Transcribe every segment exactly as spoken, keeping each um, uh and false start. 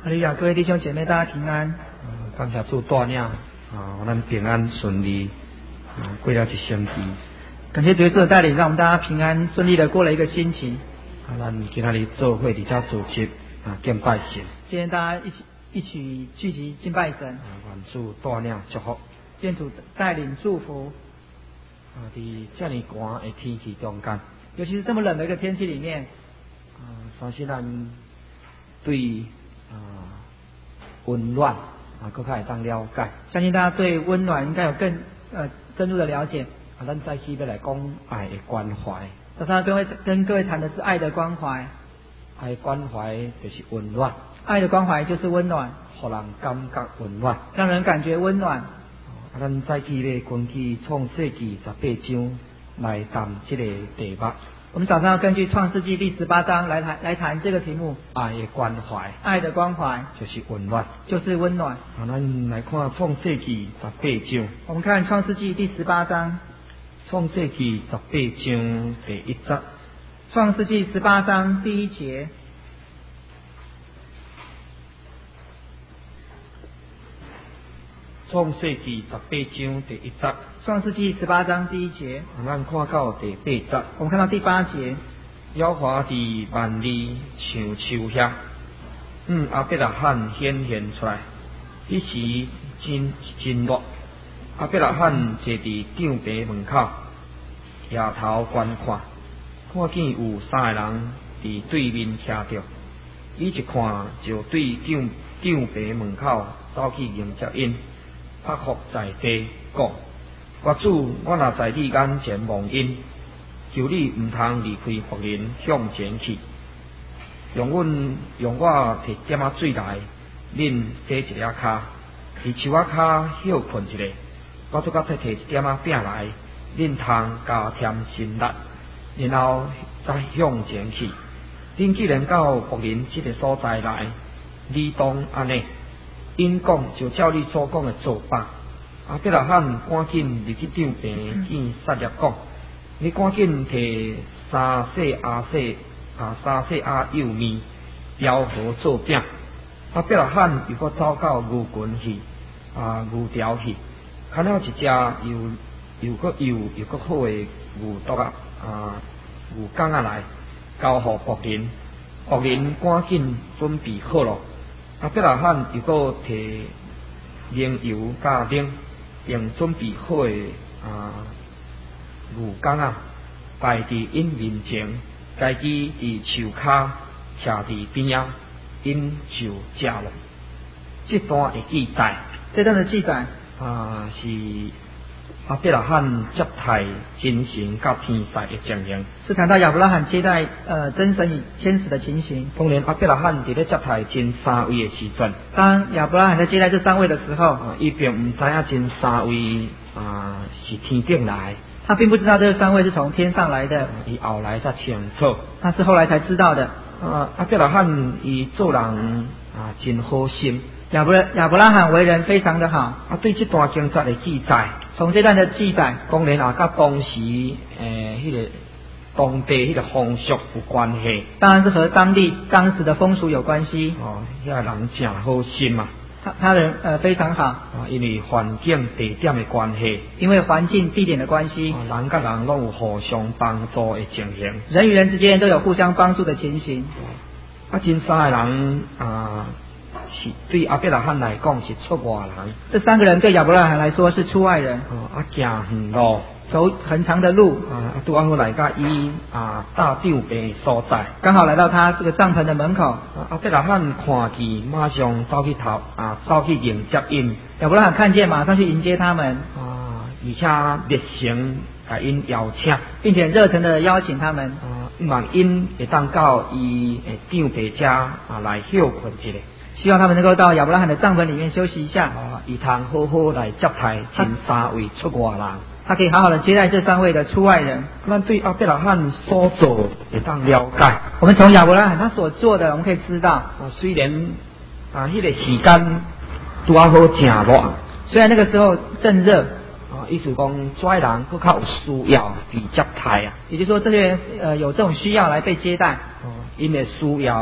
哈利路亚，各位弟兄姐妹，大家平安。 嗯，感谢主带领啊，咱平安顺利啊过了一星期。 感谢主耶稣的带领，让我们大家平安顺利的过了一个星期。 啊，咱今仔日做会伫遮组织啊敬拜神。 今天大家一起一起聚集敬拜神。 啊，愿主带领祝福。 愿主带领祝福。 啊，伫遮尔寒的天气中间， 尤其是这么冷的一个天气里面， 啊，相信咱对啊温暖啊，更较会当了解。 相信大家对温暖应该有更呃深入的了解。 啊，咱再起要来讲爱的关怀。 早上跟位跟各位谈的是爱的关怀。 爱的关怀就是温暖。 爱的关怀就是温暖， 互人感觉温暖， 让人感觉温暖。 啊，咱再起要根据创世纪十八章来谈这个题目。 我们早上要根据创世纪第十八章来谈来谈这个题目。 爱的关怀， 爱的关怀就是温暖， 就是温暖。 啊，咱来看创世纪十八章。 我们看创世纪第十八章。 创世纪十八章第一节。 创世纪十八章第一节。 创世纪十八章第一节。 创世纪十八章第一节。 啊，咱看到第八节。 我们看到第八节。 耶和华伫万里像树遐，嗯，亚伯拉罕显现出来。彼时真真热，亚伯拉罕坐伫长棚门口，抬头观看，看见有三个人伫对面徛着。伊一看就对长长棚门口走去迎接因，拍伏在地，讲：我主，我若在你眼前望因，求你毋通离开仆人向前去，用阮用我摕点仔水来，恁洗一下骹，伫树仔骹休困一下，我拄甲再摕一点仔饼来，恁通加添心力，然后再向前去。恁既然到仆人这个所在来，你当安尼。因讲就照你所讲的做吧。亚伯拉罕赶紧入去长棚见撒拉讲：你赶紧摕三细阿细啊三细阿幼面雕好做饼。亚伯拉罕又搁走到牛群去啊牛条去，看了一只又又搁又又搁好的牛肚啊啊牛肝啊来交互仆人，仆人赶紧准备好咯。亚伯拉罕又搁摕奶油加冷，并准备好的啊牛肝啊摆伫因面前，家己伫树骹徛伫边仔，因就食了。这段的记载， 这段的记载啊是亚伯拉罕接待真神甲天使的情形， 是谈到亚伯拉罕接待呃真神与天使的情形。 当然，亚伯拉罕伫咧接待真三位的时阵， 当亚伯拉罕在接待这三位的时候， 啊，伊并唔知影真三位啊是天顶来， 他并不知道这三位是从天上来的， 伊后来才清楚， 他是后来才知道的。 啊，亚伯拉罕伊做人啊真好心。 亚伯亚伯拉罕为人非常的好。 啊，对这段经节的记载， 从这段的记载， 当然啊，甲当时诶，迄、那个当地迄个风俗有关系。 当然是和当地当时的风俗有关系。 哦，遐、那个人真好心嘛。 他他人呃非常好。 啊，因为环境地点的关系。 因为环境地点的关系。 啊，人甲人拢有互相帮助的情形。 人与人之间都有互相帮助的情形。 啊，真三个人啊。是对亚伯拉罕来讲是出外人， 这三个人对亚伯拉罕来说是出外人。 哦，啊，行远路， 走很长的路， 啊，拄好来到伊啊搭帐篷所在， 刚好来到他这个帐篷的门口。 啊，亚伯拉罕看见，马上走去头啊，走去迎接因。 亚伯拉罕看见，马上去迎接他们。 啊，而且热情甲因邀请， 并且热忱的邀请他们。 啊，希望因会当到伊诶帐篷遮啊来休困一下。 希望他们能够到亚伯拉罕的帐篷里面休息一下， 啊，伊通好好来接待前三位出外人， 他可以好好的接待这三位的出外人。 咱对亚伯拉罕所做会当了解， 我们从亚伯拉罕他所做的，我们可以知道， 啊，虽然啊，迄、那个时间拄好好正热， 虽然那个时候正热， 啊，意思讲这些人更较有需要被接待啊， 也就是说这些人呃有这种需要来被接待， 哦，因为需要。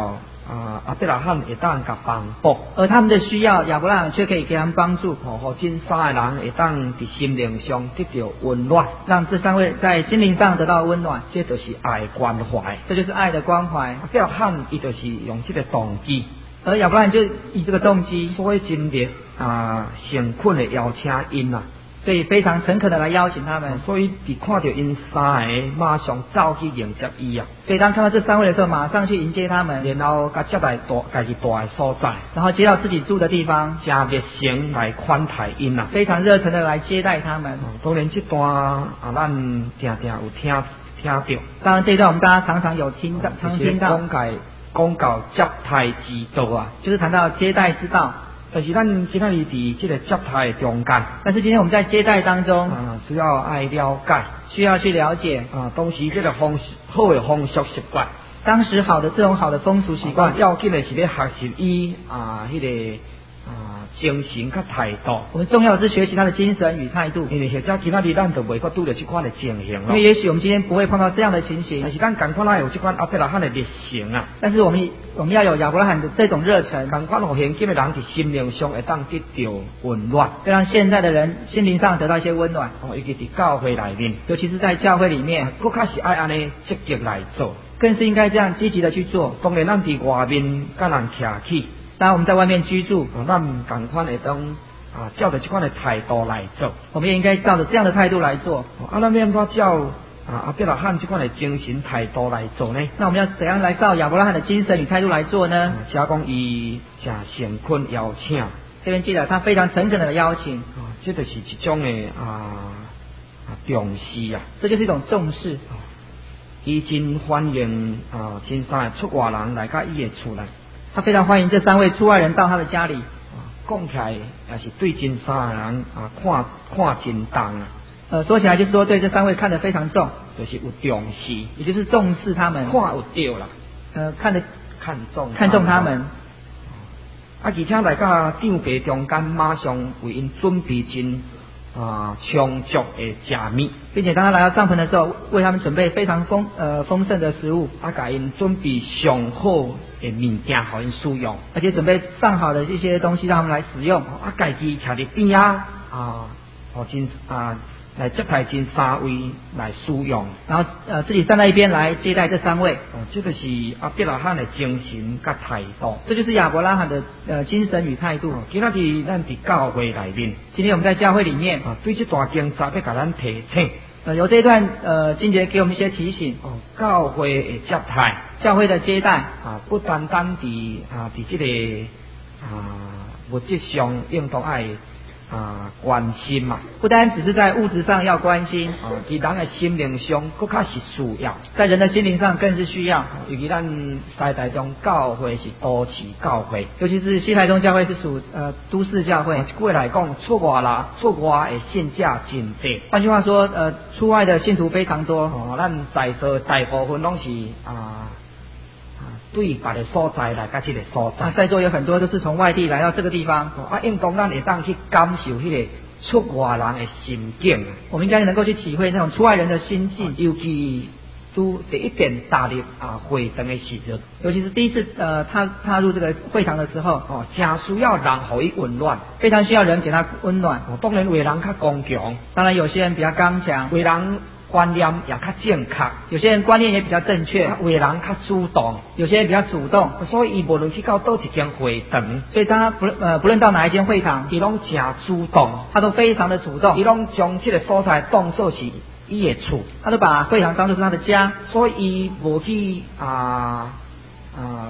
啊阿伯拉罕会当甲帮补， 而他们的需要，亚伯拉罕却可以给他们帮助， 哦，互真三个人会当伫心灵上得到温暖， 让这三位在心灵上得到温暖。 这就是爱的关怀， 这就是爱的关怀。 阿伯拉罕伊就是用这个动机， 而亚伯拉罕就以这个动机， 所以真烈啊诚恳的邀请因啊。 所以非常诚恳的来邀请他们， 所以伫看到因三个，马上走去迎接伊啊。 所以当看到这三位的时候，马上去迎接他们， 然后甲接来大家己住的所在， 然后接到自己住的地方， 加热情来款待因啊， 非常热忱的来接待他们。 当然这段啊，咱定定有听听到。 当然这一段我们大家常常有听到，常听到。 讲解讲到接待之道啊， 就是谈到接待之道。 但是咱今仔日伫这个接待中间， 但是今天我们在接待当中啊，需要爱了解， 需要去了解啊，当时这个风好的风俗习惯， 当时好的这种好的风俗习惯， 要紧的是咧学习伊啊，迄、那个啊精神甲态度。 我们重要的是学习他的精神与态度， 因为或者今仔日咱就袂阁拄到这款的情形咯。 因为也许我们今天不会碰到这样的情形， 但是咱赶快来有这款阿伯拉罕的热情啊。 但是我们我们要有亚伯拉罕的这种热忱， 赶快互现今的人伫心灵上会当得到温暖， 要让现在的人心灵上得到一些温暖。 哦，尤其伫教会内面， 尤其是在教会里面， 更较是爱安尼积极来做， 更是应该这样积极的去做。 当然，咱伫外面甲人徛起。 当我们在外面居住， 咱赶快会当啊，照着这款的态度来做， 我们也应该照着这样的态度来做。 啊，咱要怎照啊阿伯拉罕这款的精神态度来做呢？ 那我们要怎样来照亚伯拉罕的精神与态度来做呢？ 写讲伊诚诚恳邀请， 这边记得他非常诚恳的邀请， 啊，这就是一种的啊重视啊， 这就是一种重视。 伊真欢迎啊，真三个出外人来到伊的厝内。 他非常欢迎这三位出外人到他的家里， 讲起来也是对真三个人啊看看真重啊。 呃，说起来就是说对这三位看得非常重， 就是有重视， 也就是重视他们， 看有对啦， 呃，看得看重看重他们。 啊，而且来到长辈中间，马上为因准备真啊充足的食物， 并且当他来到帐篷的时候，为他们准备非常丰呃丰盛的食物， 啊，给因准备上好的物件，互因使用， 而且准备上好的一些东西让他们来使用。 啊，家己徛伫边啊，啊，互真啊来接待真三位来使用， 然后呃自己站在一边来接待这三位。 哦，这个是阿伯拉罕的精神甲态度， 这就是亚伯拉罕的呃精神与态度。 哦，今仔日咱伫教会内面， 今天我们在教会里面啊，对这段经节要甲咱提醒。 呃，由这一段呃经节给我们一些提醒。 哦，教会的接待， 教会的接待啊，不单单伫啊伫这个啊物质上应当爱啊关心嘛， 不单只是在物质上要关心， 啊，伫人的心灵上更较是需要， 在人的心灵上更是需要。 尤其咱西台中教会是都市教会， 尤其是西台中教会是属呃都市教会。 一句来讲，出外啦，出外的信者真多。 换句话说，呃，出外的信徒非常多。 哦，咱在座大部分拢是啊。对别的所在来到这个所在， 啊，在座有很多都是从外地来到这个地方， 啊，应当咱会当去感受迄个出外人的心境， 我们应该能够去体会那种出外人的心境， 尤其都第一遍踏入啊会堂的时阵， 尤其是第一次呃踏踏入这个会堂的时候， 哦，正需要人给予温暖， 非常需要人给他温暖。 哦，当然有的人较刚强， 当然有些人比较刚强， 有的人观念也较正确， 有些人观念也比较正确， 有的人较主动， 有些人比较主动， 所以伊无论去到倒一间会堂， 所以当他不呃不论到哪一间会堂， 伊拢正主动， 他都非常的主动， 伊拢将这个所在当作是伊的厝， 他都把会堂当作是他的家， 所以伊无去啊啊。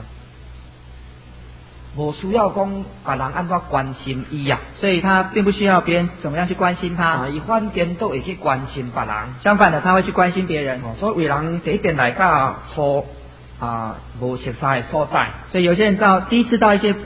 无需要讲别人安怎关心伊啊， 所以他并不需要别人怎么样去关心他， 啊，伊反颠倒会去关心别人。 相反的，他会去关心别人。 哦，所以有人第一遍来到初啊无熟悉的所在， 所以有些人到第一次到一些呃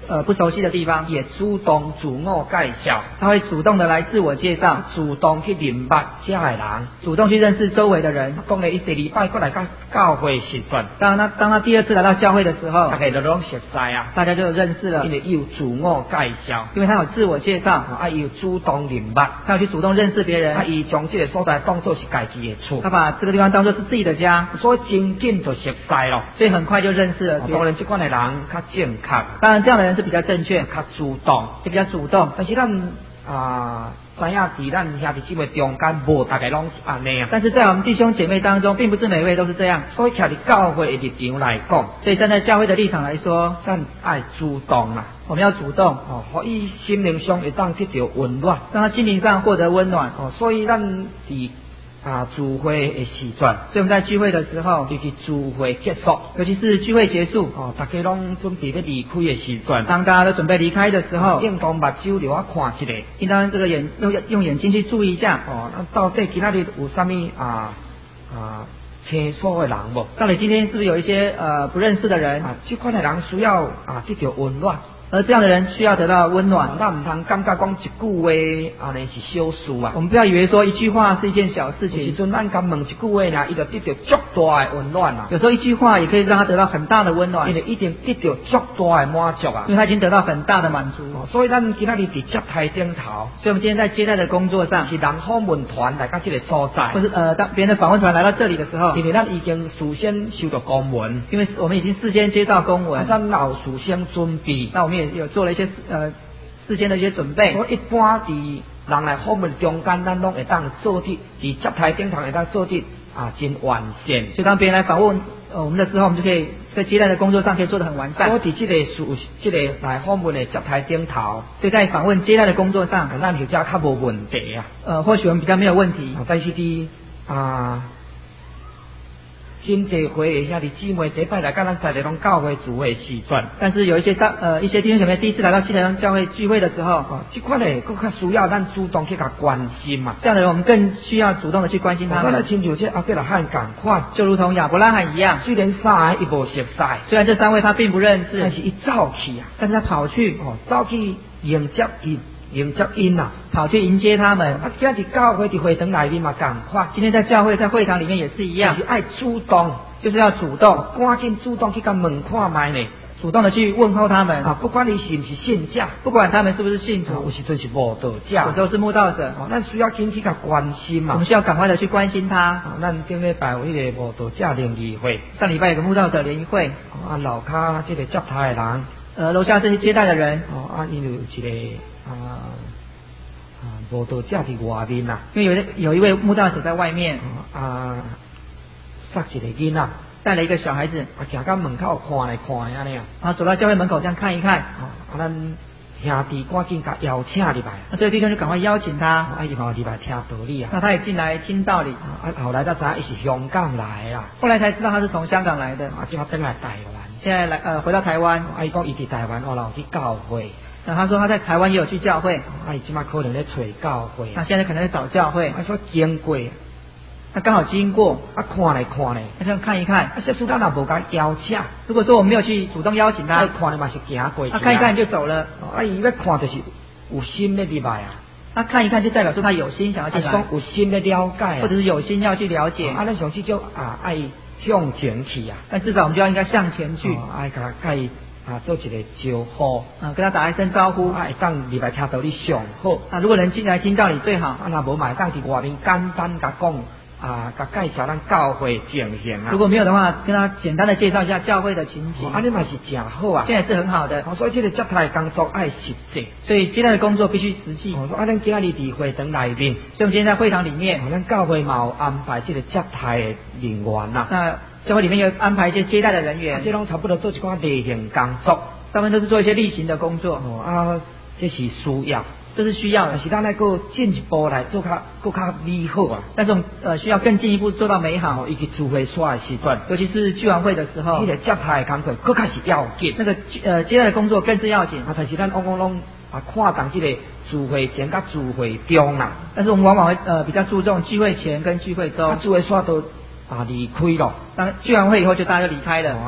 呃不熟悉的地方， 也主动自我介绍， 他会主动的来自我介绍， 主动去认识这个人， 主动去认识周围的人。 当然，伊第二摆过来到教会时阵， 当他当他第二次来到教会的时候， 大家都拢熟悉啊， 大家就有认识了， 因为有自我介绍， 因为他有自我介绍， 啊，有主动认识， 他要去主动认识别人， 啊，伊将这个所在当作是家己的厝， 他把这个地方当作是自己的家， 所以真紧就熟悉咯， 所以很快就认识了。 当然，这款的人较正确， 当然这样的人是比较正确， 较主动， 也比较主动。 但是咱啊，知影伫咱兄弟姊妹中间，无大家拢是安尼啊。 但是在我们弟兄姐妹当中，并不是每位都是这样。 所以，徛伫教会的立场来讲， 所以站在教会的立场来说， 咱爱主动啦， 我们要主动， 哦，互伊心灵上会当得到温暖， 让他心灵上获得温暖。 哦，所以咱伫啊聚会的时阵， 所以我们在聚会的时候， 尤其聚会结束， 尤其是聚会结束， 哦，大家拢准备要离开的时阵， 当大家都准备离开的时候， 应当目睭留啊看一下， 应当这个眼用用眼睛去注意一下， 哦，那到底今仔日有啥物啊啊清楚的人无？ 到底今天是不是有一些呃不认识的人？ 啊，这款的人需要啊得到温暖。 而这样的人需要得到温暖， 咱唔通感觉讲一句话，安尼是小事啊。 我们不要以为说一句话是一件小事情。 有时阵咱敢问一句话呢，伊就得到足大的温暖啊。 有时候一句话也可以让他得到很大的温暖， 因为一定得到足大的满足啊。 因为他已经得到很大的满足。 哦、所以咱今仔日伫接待顶头， 所以我们今天在接待的工作上， 是人访问团来到这个所在， 或是呃，当别人的访问团来到这里的时候， 因为咱已经事先收到公文， 因为我们已经事先接到公文， 咱有事先准备， 那我们也有做了一些。呃，事先的一些准备。 我一般伫人来访问中间，咱拢会当做的，伫接待顶头会当做的啊，真完善。 所以当别人来访问呃我们的时候，我们就可以在接待的工作上可以做得很完善。 所以伫这个事，这个来访问的接待顶头， 所以在访问接待的工作上， 咱或者较无问题啊。 呃，或许我们比较没有问题。 啊、但是伫啊。真侪回兄弟姊妹第一摆来，甲咱在地拢教会聚会时阵， 但是有一些大呃一些弟兄姐妹第一次来到西台湾教会聚会的时候， 哦，这款嘞，更较需要咱主动去甲关心嘛。 这样的人，我们更需要主动的去关心他们。 咱亲像这阿伯拉罕共款， 就如同亚伯拉罕一样， 虽然三个伊无熟悉， 虽然这三位他并不认识， 但是伊走去啊， 但是他跑去， 哦，走去迎接伊。迎接因啊， 跑去迎接他们。 啊，今日教会伫会堂内面嘛，共款。 今天在教会在会堂里面也是一样， 就是爱主动， 就是要主动， 赶紧主动去甲问看卖呢， 主动的去问候他们啊，不管你是不是信者， 不管他们是不是信徒， 有时阵是慕道者， 有时候是慕道者， 哦，咱需要紧去甲关心嘛， 我们需要赶快的去关心他。 啊，咱顶礼拜有迄个慕道者联谊会， 上礼拜有个慕道者联谊会， 啊，楼骹这个接待的人， 呃，楼下这些接待的人， 哦，啊，因为有一个啊。啊，慕道者伫外面呐， 因为有有一位慕道者在外面， 啊，塞一个囡仔， 带了一个小孩子， 啊，行到门口看来看安尼啊， 然后走到教会门口这样看一看， 啊，咱兄弟赶紧甲邀请入来， 那这个弟兄就赶快邀请他， 啊，伊嘛入来听道理啊， 那他也进来听道理， 啊，后来才知伊是香港来啊， 后来才知道他是从香港来的， 啊，就要登来台湾， 现在来呃回到台湾， 啊，伊讲伊伫台湾后来有去教会。 那他说他在台湾也有去教会， 啊，伊即马可能咧找教会， 他现在可能在找教会， 啊，说经过， 他刚好经过， 啊，看来看咧， 他想看一看， 啊，说出咱也无甲邀请， 如果说我们没有去主动邀请他， 啊，看咧嘛是行过去， 他看一看就走了， 啊，伊要看就是有心咧入来啊， 他看一看就代表说他有心想要进来， 讲有心咧了解， 或者是有心要去了解， 啊，咱上去就啊爱向前去啊， 但至少我们就要应该向前去， 爱甲甲伊。啊，做一个招呼， 啊，跟他打一声招呼， 啊，当入来听道理上好， 啊，如果能进来听道理最好， 啊，若无买当伫外面简单甲讲，啊，甲介绍咱教会情形啊。 如果没有的话，跟他简单的介绍一下教会的情形， 啊，你嘛是真好啊， 现在是很好的， 哦，所以这个接待工作爱实际， 所以接待的工作必须实际。 哦，啊，咱今日伫会堂内面， 所以我们今天在会堂里面， 咱教会嘛有安排这个接待的人员呐， 那教会里面有安排一些接待的人员， 这拢差不多做一寡例行工作。 他们都是做一些例行的工作， 哦啊，这是需要， 这是需要的， 但是咱那个进一步来做较，更较美好啊。 但是我们呃需要更进一步做到美好， 以及聚会耍的时段， 尤其是聚完会的时候， 这个接待的工作更较是要紧， 那个呃接待的工作更是要紧。 啊，但是咱往往拢啊看重这个聚会前甲聚会中啦， 但是我们往往会呃比较注重聚会前跟聚会中， 啊聚会耍都啊离开咯， 当聚完会以后就大家就离开了。 哦、啊。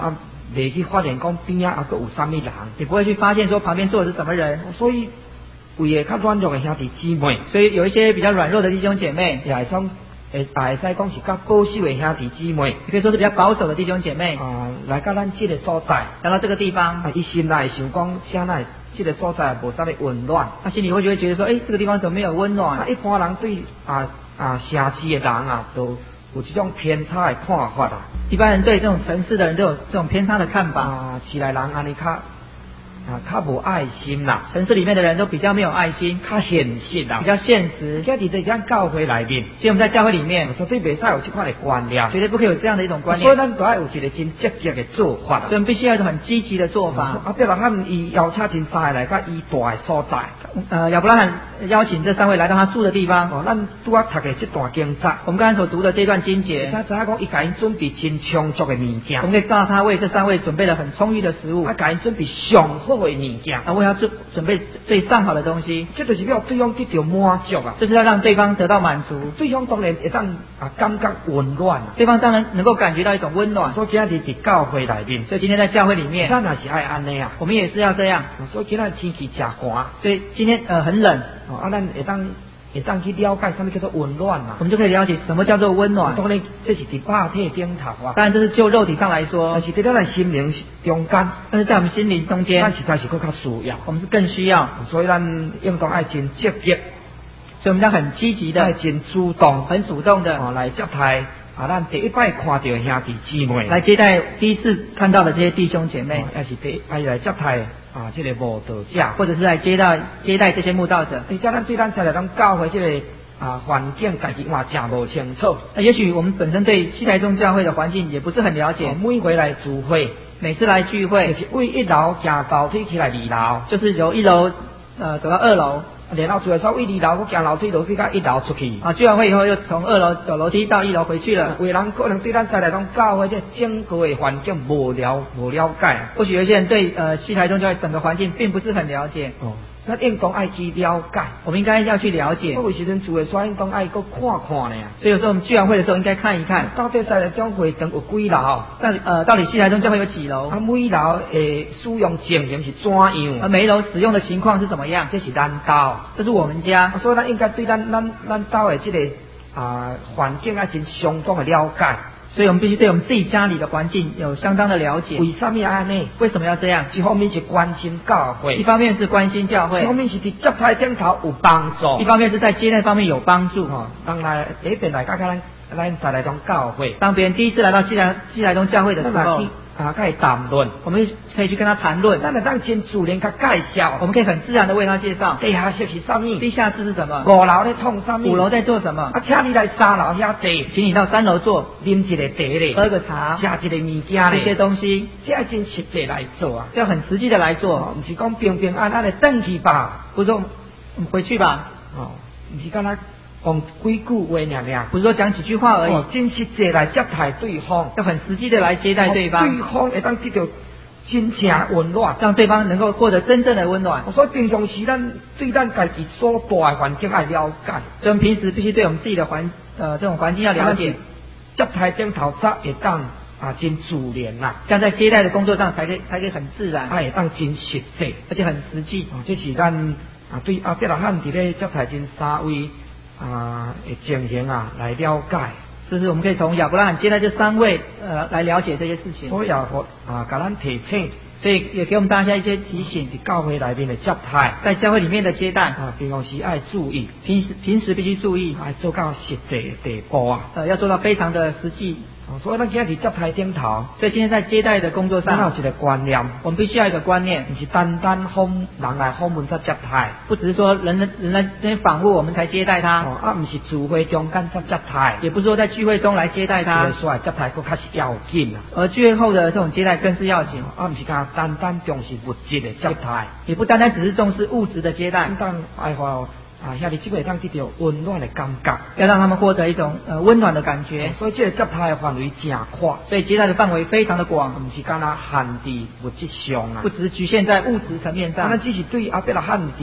未去发现讲边啊还佫有啥物人， 也不会去发现说旁边坐的是什么人。 所以为个较软弱的兄弟姊妹， 所以有一些比较软弱的弟兄姐妹， 也系讲诶，也会使讲是较保守的兄弟姊妹， 也可以说是比较保守的弟兄姐妹啊，来到咱这个所在， 来到这个地方， 啊，伊心内想讲，啥内这个所在无啥物温暖， 他心里会觉得觉得说，哎，这个地方怎么没有温暖？ 啊，一般人对啊啊城市的人啊，都有这种偏差的看法啊。 一般人对这种城市的人都有这种偏差的看法。 啊，市内人安尼较啊较无爱心啦， 城市里面的人都比较没有爱心， 较现实啦， 比较现实。 现在在咱教会内面， 所以我们在教会里面绝对袂使有这款的观念， 绝对不可以有这样的一种观念。 所以咱都要有一个真积极的做法， 所以我们必须要有一种很积极的做法。 啊，对了，他们伊邀请真三个来甲伊住的所在， 呃，亚伯拉罕邀请这三位来到他住的地方。 哦，咱拄啊读的这段经节， 我们刚才所读的这段经节， 他知影讲伊甲因准备真充足的物件， 我们可以告诉他为这三位准备了很充裕的食物， 啊，甲因准备上好的物件， 啊，为他准准备最上好的东西， 这就是要对方得到满足啊， 就是要让对方得到满足， 对方当然会当啊感觉温暖， 对方当然能够感觉到一种温暖。 所以今日伫教会内面， 所以今天在教会里面， 咱也是爱安尼啊， 我们也是要这样。 所以今日天气真寒， 所以今天呃很冷， 哦，啊，咱会当会当去了解什么叫做温暖啊， 我们就可以了解什么叫做温暖。 当然这是伫肉体顶头啊， 当然这是就肉体上来说， 但是伫咱心灵中间， 但是在我们心灵中间， 咱实在是更较需要， 我们是更需要， 所以咱应当爱真积极， 所以我们要很积极的， 爱真主动， 很主动的、 哦、来接待啊，咱第一摆看到的兄弟姊妹， 来接待第一次看到的这些弟兄姐妹， 也、哦、是第爱来接待啊，这个慕道者， 或者是来接待接待这些慕道者。 而且咱对咱在来咱教会这个啊环境，家己嘛真无清楚。 那也许我们本身对西台中教会的环境也不是很了解。 哦、每回来聚会， 每次来聚会， 就是为一楼行楼梯起来二楼， 就是由一楼呃走到二楼。 然后最后稍微二楼，我行楼梯楼梯到一楼出去。 啊，聚完会以后又从二楼走楼梯到一楼回去了。 有人可能对咱在来讲教会这整个的环境无了无了解， 或许有些人对呃西台中教会整个环境并不是很了解。 哦，咱应当爱去了解， 我们应该要去了解。 我有时阵住的时候应当爱搁看看呢。 所以有时候我们聚完会的时候应该看一看， 到底在来讲会堂有几楼？ 到底呃到底西台中教会有几楼？ 啊，每楼诶使用情形是怎样？ 啊，每一楼使用的情况是怎么样？ 这是咱家， 这是我们家。 啊、所以咱应该对咱咱咱家的这个啊环境啊，真相当的了解。 所以我们必须对我们自己家里的环境有相当的了解。 为什么安尼？ 为什么要这样？ 一方面是关心教会， 一方面是关心教会， 一方面是伫接待顶头有帮助， 一方面是在接待方面有帮助。 哦，当来第一遍来教咱咱再来种教会， 当别人第一次来到西台西台中教会的时候， 啊，可以谈论， 我们可以去跟他谈论。 咱来当真自然甲介绍， 我们可以很自然的为他介绍。 地下室是什么？ 地下室是什么？ 五楼咧创什么？ 五楼在做什么？ 啊，请你来三楼遐坐， 请你到三楼坐， 啉一个茶咧， 喝个茶， 吃一个物件咧， 这些东西， 这要真实际来做啊， 要很实际的来做， 哦，不是讲平平安安的回去吧， 不是说回去吧， 哦，不是干那讲几句话尔尔， 不是说讲几句话而已， 哦，真实际来接待对方， 要很实际的来接待对方， 哦、对方会当得到真正温暖， 让对方能够获得真正的温暖。 所以平常时咱对咱家己所住的环境要了解， 所以我们平时必须对我们自己的环呃这种环境要了解， 接待顶头才会当啊真自然啦， 这样在接待的工作上才可以才可以很自然， 会当真实际， 而且很实际。 哦，这是咱啊对阿伯拉罕伫咧接待真三位啊的情形啊来了解。 就是我们可以从亚伯拉罕接待这三位呃来了解这些事情。 所以也和啊，给咱提醒， 所以也给我们大家一些提醒。 在教会内面的接待， 在教会里面的接待啊，平常时爱注意， 平时平时必须注意， 爱做到实际的地步啊。 呃，要做到非常的实际。 所以咱今日接待顶头， 所以今天在接待的工作上， 有一个观念， 我们必须要有一个观念， 不是单单访人来访问才接待， 不只是说人人人来这边访问我们才接待他， 哦，啊，不是聚会中间才接待， 也不是说在聚会中来接待他， 所以接待更较是要紧啊。 而聚会后的这种接待更是要紧， 啊，不是讲单单重视物质的接待， 也不单单只是重视物质的接待， 当爱好。啊，遐里即个当得到温暖的感觉， 要让他们获得一种呃温暖的感觉。 所以这个接待的范围真宽， 所以接待的范围非常的广， 不是干那限制物质上啊， 不只是局限在物质层面上。 咱只是对阿伯拉罕伫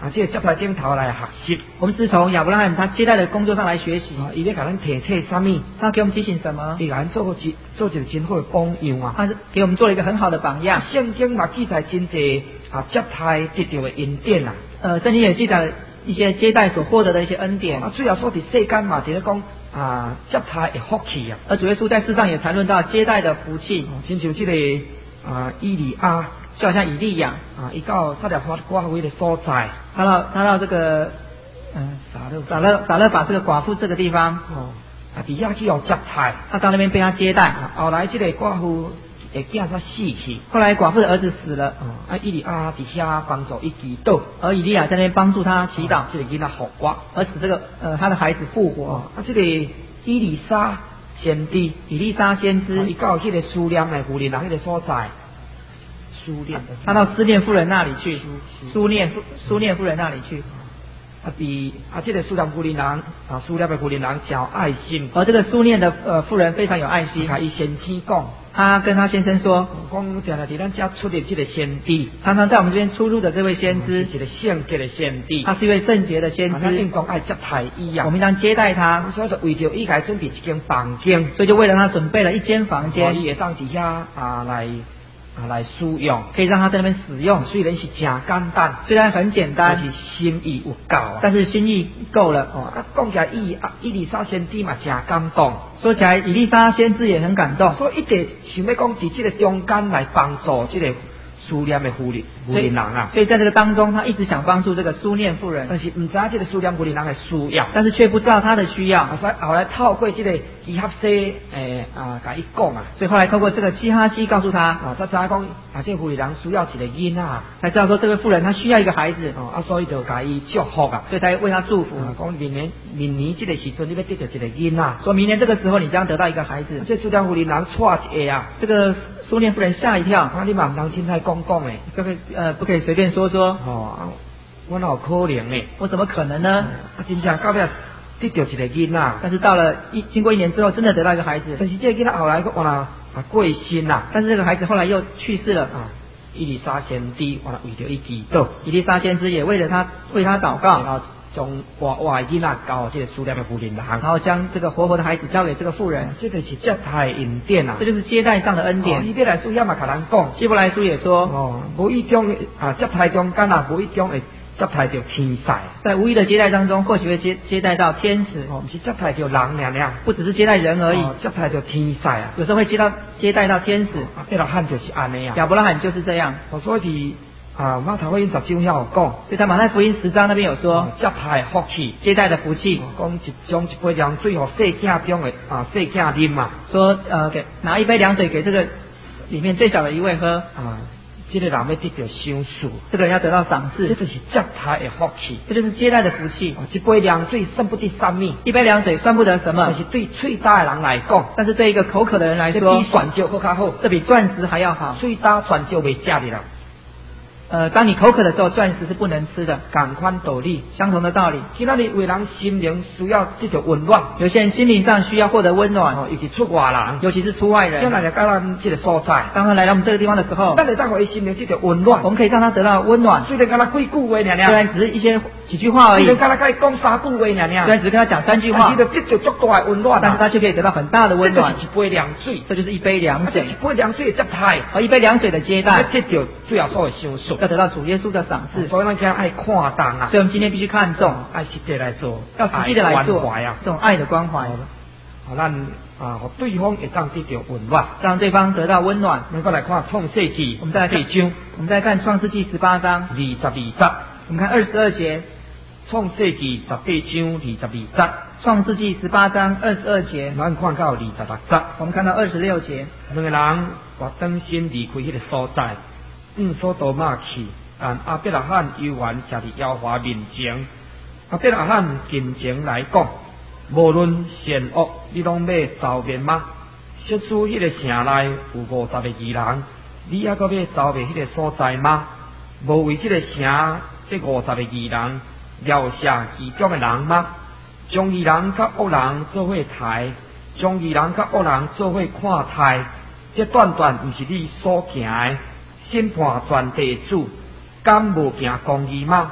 啊，这个接待顶头来学习。 我们是从亚伯拉罕他接待的工作上来学习。 啊，伊咧甲咱提醒什么？ 他给我们提醒什么？ 伊甲咱做个一做一个真好的榜样啊！ 他是给我们做了一个很好的榜样。 圣经嘛记载真济啊接待得到的恩典啊。 呃，圣经也记载了一些接待所获得的一些恩典。 啊，最后说伫世间嘛，伫咧讲啊接待的福气啊。 而主耶稣在世上也谈论到接待的福气。 哦，亲像这个啊以利亚， 就好像以利亚啊，伊到撒勒法寡妇的所在， 他到他到这个嗯撒勒撒勒撒勒法这个寡妇这个地方。 哦，啊，伫遐去互接待， 他到那边被他接待。 啊、后来这个寡妇的囝才死去， 后来寡妇的儿子死了。 哦，啊，以利亚伫遐帮助伊祈祷， 而以利亚在那边帮助他祈祷， 哦、这个囡仔复活， 而使这个呃他的孩子复活。 哦、啊，这个以利沙先知， 以利沙先知， 伊到迄个苏念的妇人人迄个所在，苏念的， 他到思念妇人那里去，苏念苏念妇人那里去。 啊，伫啊，这个苏念妇人人啊，苏念的妇人人真有爱心， 而这个苏念的呃妇人非常有爱心。 甲伊先生讲， 他跟他先生说， 讲常常伫咱家出的这个先知， 常常在我们这边出入的这位先知， 是一个圣洁的先知， 他是一位圣洁的先知， 应当爱接待伊啊， 我们应当接待他， 所以就为着伊家准备一间房间， 所以就为了他准备了一间房间， 伊会当伫遐啊来。啊，来使用， 可以让他在那边使用。 虽然是真简单， 虽然很简单， 但是心意有够啊。 但是心意够了。 哦，啊，讲起来伊啊，伊丽莎先知嘛真感动。 说起来，以利沙先知也很感动。 所以一直想要讲，伫这个中间来帮助这个苏念的妇人妇人人啊。 所以在这个当中，他一直想帮助这个苏念妇人， 但是唔知道这个苏念妇人人的需要， 但是却不知道他的需要。 所以后来透过这个基哈西诶啊，甲伊讲啊， 所以后来透过这个基哈西告诉他啊，才知影讲啊，这妇人人需要一个囡仔， 才知道说这个妇人她需要一个孩子， 哦，啊，所以就甲伊祝福啊， 所以才为他祝福， 讲、啊、明年明年这个时阵你要得到一个囡仔， 说明年这个时候你将得到一个孩子。 这苏念妇人人错一下啊， 这个苏念妇人吓一跳， 啊，你嘛唔当凊彩讲讲诶， 这个呃不可以随便说说， 哦，啊，我哪有可能呢？ 我怎么可能呢？ 啊，真正到尾得到一个囡仔， 但是到了一经过一年之后，真的得到一个孩子。 但是这个囡仔后来我啦啊过身啦， 但是这个孩子后来又去世了啊。以利沙先知我啦为着伊祈祷， 以利沙先知也为了他为他祷告， 然后将活活的囡仔交这个苏念的妇人人， 然后将这个活活的孩子交给这个妇人。 这个是接待恩典啊， 这就是接待上的恩典。 伊要来书也嘛甲咱讲， 希伯来书也说， 哦，无一种啊接待中间啊，无一种会接待到天使， 在无意的接待当中，或许会接接待到天使， 哦，不是接待到人尔尔， 不只是接待人而已， 哦、接待到天使啊， 有时候会接到接待到天使。 啊，亚伯拉罕就是安尼啊， 亚伯拉罕就是这样。 哦，所以啊，马太福音十章遐有讲， 所以在马太福音十章那边有说， 哦、接待福气， 接待的福气， 讲、哦、一将一杯凉水，互细囝中的啊细囝啉嘛， 说呃给拿一杯凉水给这个里面最小的一位喝啊。这个人要得到赏赐， 这个人要得到赏赐， 这就是接待的福气， 这就是接待的福气。 哦、一杯凉水算不得什么， 一杯凉水算不得什么， 但是对嘴大的人来讲， 但是对一个口渴的人来说， 这比钻石更加好， 这比钻石还要好。 嘴大钻石未食的啦。 呃，当你口渴的时候，钻石是不能吃的。 同款道理， 相同的道理。 今仔日有人心灵需要得到温暖， 有些人心灵上需要获得温暖， 哦，尤其出外人， 尤其是出外人。 将来就到咱这个所在， 当他来到我们这个地方的时候， 咱会当互伊心灵得到温暖， 我们可以让他得到温暖。 虽然敢若几句话尔尔， 虽然只是一些几句话而已， 虽然敢若甲伊讲三句话尔尔， 虽然只跟他讲三句话， 但是就得到足大的温暖， 但是他却可以得到很大的温暖。 这就是一杯凉水， 这就是一杯凉水， 一杯凉水的接待， 而一杯凉水的接待， 得到最后所的赏赐， 要得到主耶稣的赏赐。 所以咱今日爱看重啊， 所以我们今天必须看重， 爱实际来做， 要实际的来做啊， 这种爱的关怀， 好，咱啊，互对方会当得到温暖， 让对方得到温暖。 我们再来看创世纪， 我们再来看，我们再看创世纪十八章二十二节， 我们看二十二节。 创世纪十八章二十二节， 创世纪十八章二十二节， 咱看到二十六节， 我们看到二十六节， 两个人活登先离开迄个所在，嗯，所多玛去，但阿伯拉罕犹原徛伫耶和华面前。阿伯拉罕近前来讲，无论善恶，你拢要遭灭吗？设施迄个城内有五十个义人，你还阁要遭灭迄个所在吗？无为即个城这五十个义人留下其中的人吗？将义人甲恶人做伙抬，将义人甲恶人做伙看待，这断断毋是你所行的。审判全地主，敢无行公义吗？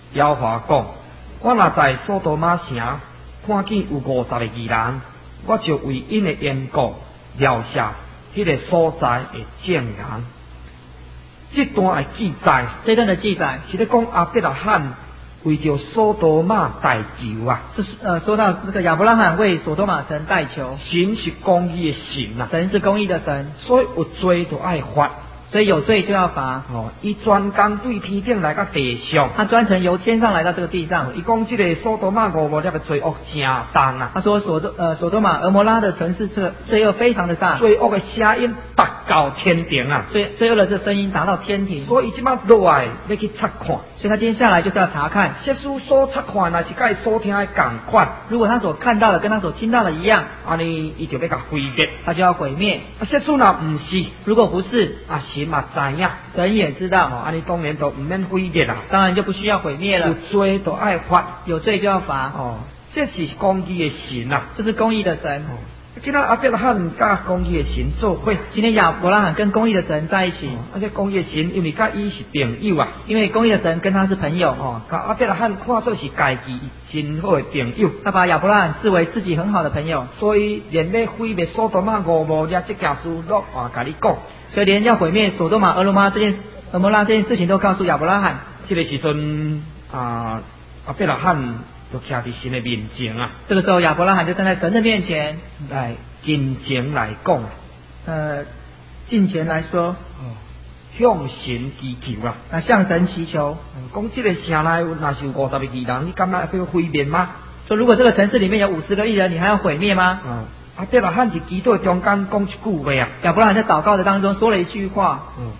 耶和华讲：我若在所多玛城看见有五十个义人，我就为因的缘故留下迄个所在的证人。这段的记载， 这段的记载是咧讲亚伯拉罕为着所多玛代求啊， 是呃说到这个亚伯拉罕为所多玛城代求， 神是公义的神啊， 神是公义的神， 所以有罪就爱罚。 所以有罪就要罚。 哦，伊专工对天顶来到地上， 他专程由天上来到这个地上。 伊讲这个所多玛俄摩拉的罪恶真重啊。 他说所多呃所多玛俄摩拉的城市这个罪恶非常的大， 罪恶的声音达到天庭啊， 罪罪恶的这声音达到天庭， 所以伊即马落来要去察看。 所以他今天下来就是要查看， 耶稣所察看那是甲伊所听的同款。 如果他所看到的跟他所听到的一样， 安尼伊就要甲毁灭， 他就要毁灭。 啊，耶稣若唔是， 如果不是， 啊神嘛知影。 神也知道， 安尼当然就唔免毁灭啦， 当然就不需要毁灭了。 有罪就爱罚， 有罪就要罚。 哦，这是公义的神啊， 这是公义的神。 哦，今仔亚伯拉罕甲公义的神做伙， 今天亚伯拉罕跟公义的神在一起， 哦，而且公义的神因为甲伊是朋友啊， 因为公义的神跟他是朋友， 哦，甲亚伯拉罕看作是家己真好的朋友， 他把亚伯拉罕视为自己很好的朋友， 所以连咧毁灭所多玛俄摩拉这件事都话甲你讲， 所以连要毁灭所多玛俄罗玛这件俄摩拉这件事情都告诉亚伯拉罕。 这个时阵啊，亚伯拉罕就徛伫神的面前啊。 这个时候亚伯拉罕就站在神的面前， 来真情来讲， 呃，近前来说， 哦，向神祈求啊， 啊，向神祈求， 讲这个城内有若是有五十个义人，你敢若要毁灭吗？ 说如果这个城市里面有五十个义人，你还要毁灭吗？ 嗯，亚伯拉罕伫祈祷中间讲一句话啊， 亚伯拉罕在祷告的当中说了一句话， 嗯。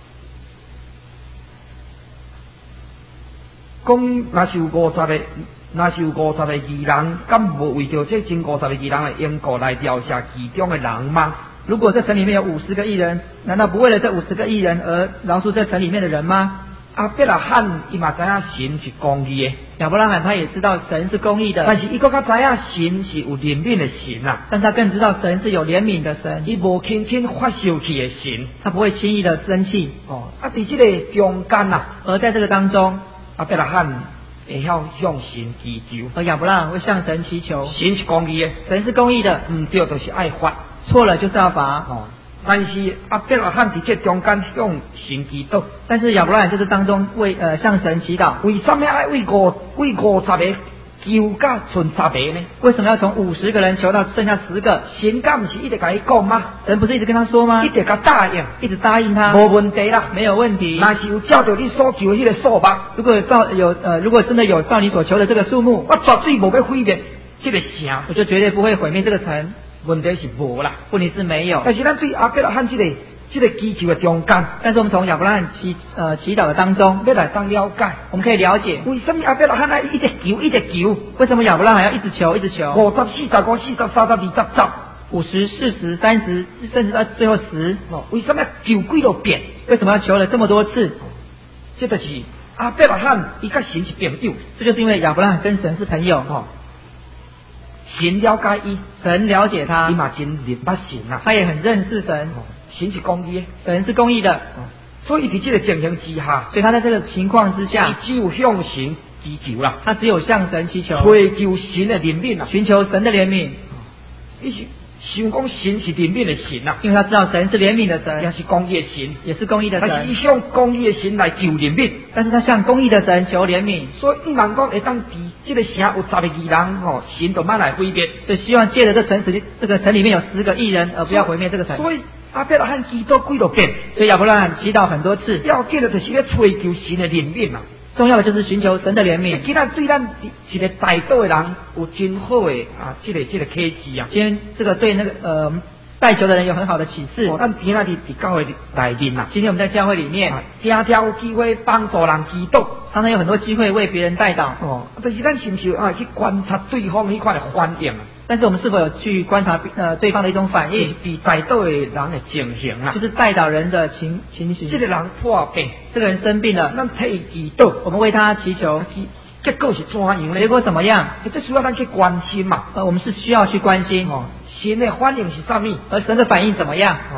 讲若是有五十个，若是有五十个义人，敢无为着这真五十个义人的缘故来调查其中的人吗？ 如果这城里面有五十个义人，难道不为了这五十个义人而饶恕这城里面的人吗？ 亚伯拉罕伊嘛知影神是公义的， 亚伯拉罕他也知道神是公义的， 但是伊更加知影神是有怜悯的神啊， 但他更知道神是有怜悯的神， 伊无轻轻发烧气的神， 他不会轻易的生气。 哦，啊，伫这个中间啊， 而在这个当中， 亚伯拉罕会晓向神祈求， 而亚伯拉罕会向神祈求， 神是公义的， 神是公义的， 唔对就是爱罚， 错了就是要罚。 哦，但是亚伯拉罕伫这中间向神祈祷， 但是亚伯拉罕就是当中为呃向神祈祷， 为什么爱为五为五十个求甲剩十个呢？ 为什么要从五十个人求到剩下十个？ 神敢唔是一直甲伊讲吗？ 神不是一直跟他说吗？ 一直甲答应， 一直答应他， 无问题啦， 没有问题。 若是有照着你所求的迄个数目， 如果有照有呃，如果真的有照你所求的这个数目， 我绝对无要毁灭这个城， 我就绝对不会毁灭这个城。 问题是无啦， 问题是没有。 但是咱对亚伯拉罕这个这个祈求的中间， 但是我们从亚伯拉罕祈呃祈祷的当中， 要来当了解， 我们可以了解为什么亚伯拉罕爱一直求一直求？ 为什么亚伯拉罕要一直求一直求？ 五十、四十、五、四十、三十、二十、十。 五十、四十、三十，甚至到最后十。 哦，为什么要求几多遍？ 为什么要求了这么多次？ 这就是亚伯拉罕伊甲神是朋友， 这就是因为亚伯拉罕跟神是朋友。 哦，神了解伊， 神了解他， 伊嘛真认捌神啊， 他也很认识神。 哦，神是公义的， 神是公义的。 哦，所以伫这个情形之下， 所以他在这个情况之下， 伊只有向神祈求啦， 他只有向神祈求， 追求神的怜悯啊， 寻求神的怜悯。 伊是想讲神是怜悯的神啊， 因为他知道神是怜悯的神， 也是公义的神， 也是公义的神。 但是伊向公义的神来求怜悯， 但是他向公义的神求怜悯， 所以毋能讲会当伫这个城有十个义人吼，神就慢来毁灭。 所以希望借着这城市这个城里面有十个义人，而不要毁灭这个城。 所以亚伯拉罕祈祷几多遍， 所以亚伯拉罕祈祷很多次， 要紧的就是要追求神的怜悯嘛。 重要的就是寻求神的怜悯。 今仔对咱一个带道的人有真好的啊，这个这个启示啊。 今天这个对那个呃带球的人有很好的启示。 哦，咱今仔日伫教会内面啊， 今天我们在教会里面， 常常有机会帮助人祈祷， 常常有很多机会为别人代祷。 哦，但是咱是不是啊去观察对方迄款的反应啊？ 但是我们是否有去观察呃对方的一种反应？ 比带道的人的情形啊， 就是带导人的情情形。 这个人破病， 这个人生病了， 咱替祈祷， 我们为他祈求， 结果是怎样呢？ 结果怎么样？ 这需要咱去关心嘛。 呃，我们是需要去关心。 哦，神的反应是啥物？ 而神的反应怎么样？ 哦，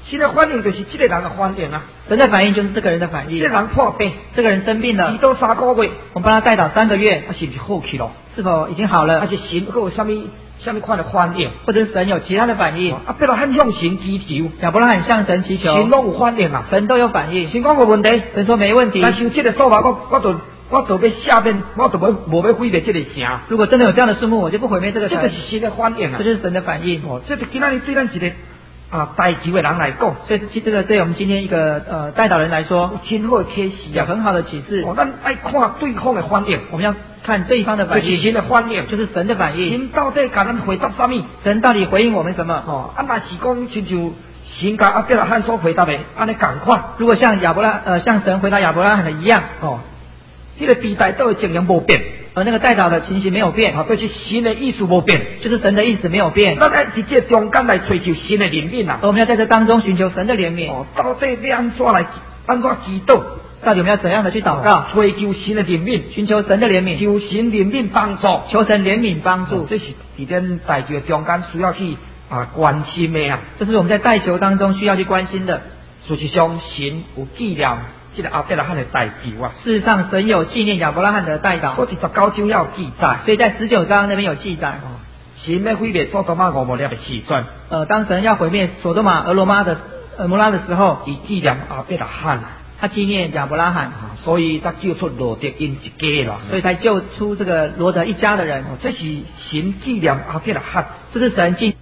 神的反应就是这个人的反应啊。 神的反应就是这个人的反应。 这个人破病， 这个人生病了， 祈祷三个月， 我们帮他代祷三个月， 啊，是不是好去了？ 是否已经好了？ 还是神有什么什么款的反应？ 或者是神有其他的反应？ 啊，亚伯拉罕向神祈求， 亚伯拉罕向神祈求， 神都有反应啊， 神都有反应。 神讲无问题， 神说没问题。 但是这个做法，我我就我就要下面，我就无无要毁灭这个城。 如果真的有这样的数目，我就不毁灭这个城。 这就是神的反应啊， 这就是神的反应。 哦，这就今仔日对咱一个啊代求的人来讲， 所以这这个对我们今天一个呃代祷人来说， 有很好的启示啊， 有很好的启示。 哦，咱爱看对方的反应， 我们要看对方的反应， 就是神的反应， 就是神的反应。 神到底甲咱回答什么？ 神到底回应我们什么？ 哦，啊，若是讲亲像神甲亚伯拉罕所回答的，安尼共款。 如果像亚伯拉呃像神回答亚伯拉罕的一样， 哦，这个地带都情形无变， 而那个代祷的情形没有变， 啊，就是神的意思无变， 就是神的意思没有变。 咱爱伫这中间来追求神的怜悯啊。 而我们要在这当中寻求神的怜悯。 哦，到底要安怎来安怎祈祷？ 到底我们要怎样的去祷告？ 追求神的怜悯， 寻求神的怜悯， 求神怜悯帮助， 求神怜悯帮助。 这是伫咱代求中间需要去啊关心的啊。 这是我们在代求当中需要去关心的。 事实上，神有纪念这个亚伯拉罕的代求啊。 事实上，神有纪念亚伯拉罕的代祷。 所以十九章也有记载， 所以在十九章那边有记载。 哦，神要毁灭所多玛俄摩拉的时阵， 呃，当神要毁灭所多玛、俄罗玛的俄摩拉的时候， 以纪念亚伯拉罕啊。 他纪念亚伯拉罕， 所以他救出罗德因一家了， 所以才救出这个罗德一家的人。 哦，这是神纪念亚伯拉罕， 这是神纪。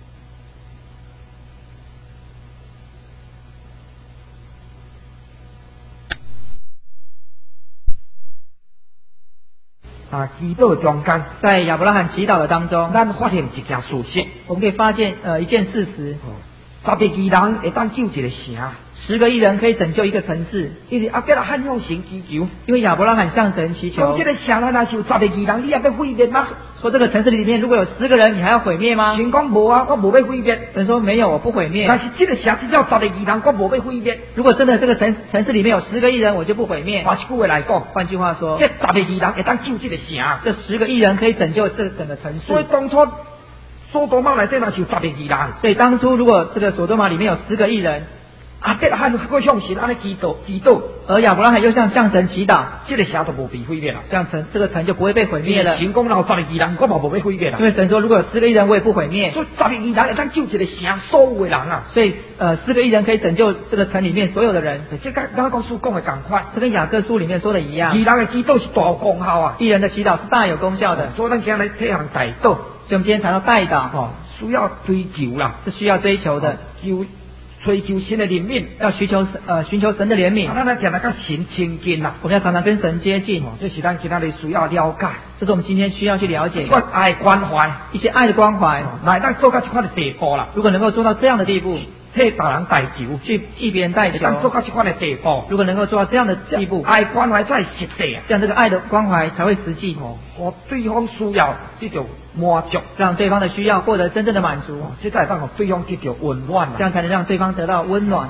啊，祈祷中间， 在亚伯拉罕祈祷的当中， 咱发现一件事实， 我们可以发现呃一件事实， 哦，十个义人会当救一个城。 十个义人可以拯救一个城市， 因为亚伯拉罕向神祈求， 因为亚伯拉罕向神祈求。 讲这个城内若是有十个义人，你也要毁灭吗？ 说这个城市里面如果有十个人，你还要毁灭吗？ 神讲无啊，我无要毁灭。 神说没有，我不毁灭。 但是这个城只要十个义人，我无要毁灭。 如果真的这个城城市里面有十个义人，我就不毁灭。 换一句话来讲， 换句话说， 这十个义人会当救这个城， 这十个义人可以拯救这整个城市。 所以当初所多玛内底若是有十个义人， 所以当初如果这个所多玛里面有十个义人， 亚伯拉罕会向神安尼祈祷，祈祷， 而亚伯拉罕又向向神祈祷， 这个城就无被毁灭了， 这样城这个城就不会被毁灭了。 神讲若有十个义人，我嘛无被毁灭了。 因为神说，如果有十个义人，我也不毁灭。 所以十个义人会当救一个城所有的人啊。 所以呃，十个义人可以拯救这个城里面所有的人。 这跟雅各书讲的同款， 这跟雅各书里面说的一样。 义人的祈祷是大有功效啊， 义人的祈祷是大有功效的。 所以咱今日这项代祷，所以我们今天谈到代祷， 哦，需要追求啦， 是需要追求的。 求追求神的怜悯， 要寻求呃寻求神的怜悯。 咱来讲那个神亲近啦， 我们要常常跟神接近。 哦，这是咱今天需要了解， 这是我们今天需要去了解的。 爱关怀， 一些爱的关怀， 来咱做到这块的地步啦。 如果能够做到这样的地步， 替大人代求， 去替别人代求， 咱做到这块的地步， 如果能够做到这样的地步， 爱关怀才实际啊， 这样这个爱的关怀才会实际。 哦，我对方需要这种满足， 让对方的需要获得真正的满足， 哦，这才让对方得到温暖， 这样才能让对方得到温暖。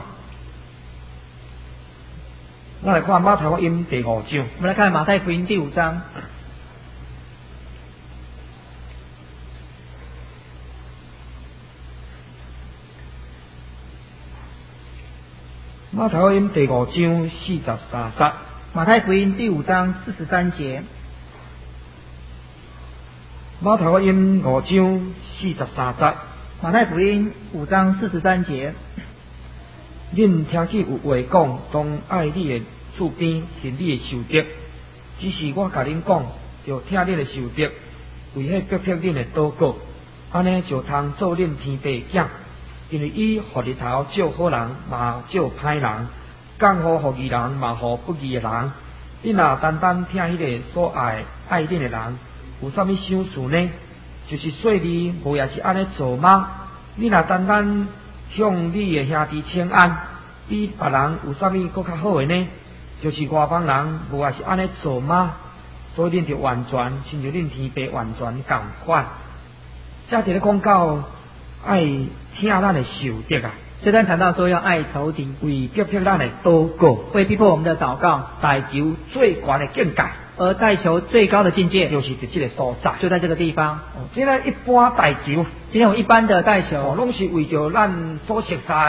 我来看马太福音第五章， 我们来看马太福音第五章。 马太福音第五章四十三节。 马太福音第五章四十三节。 马太福音五章四十三节。 马太福音五章四十三节。 恁听见有话讲，当爱你的厝边，行你的仇敌。只是我甲恁讲，就听恁的仇敌，为迄逼迫恁的祷告，安尼就通做恁天父囝。因为伊互日头照好人，嘛照歹人；降雨互义人，嘛互不义的人。恁若单单听迄个所爱爱恁的人，有啥物想事呢？就是说你无也是安尼做吗？你若单单向你的兄弟请安，比别人有啥物搁较好的呢？就是外邦人无也是安尼做吗？所以恁就完全，亲像恁天父完全共款。这伫咧讲到爱听咱的仇敌啊， 这段谈到说要爱仇敌， 为逼迫咱的祷告， 为逼迫我们的祷告， 代求最高的境界， 而代求最高的境界， 就是伫这个所在， 就在这个地方。 哦，现在一般代求， 今天我一般的代求， 哦，拢是为着咱所熟悉的，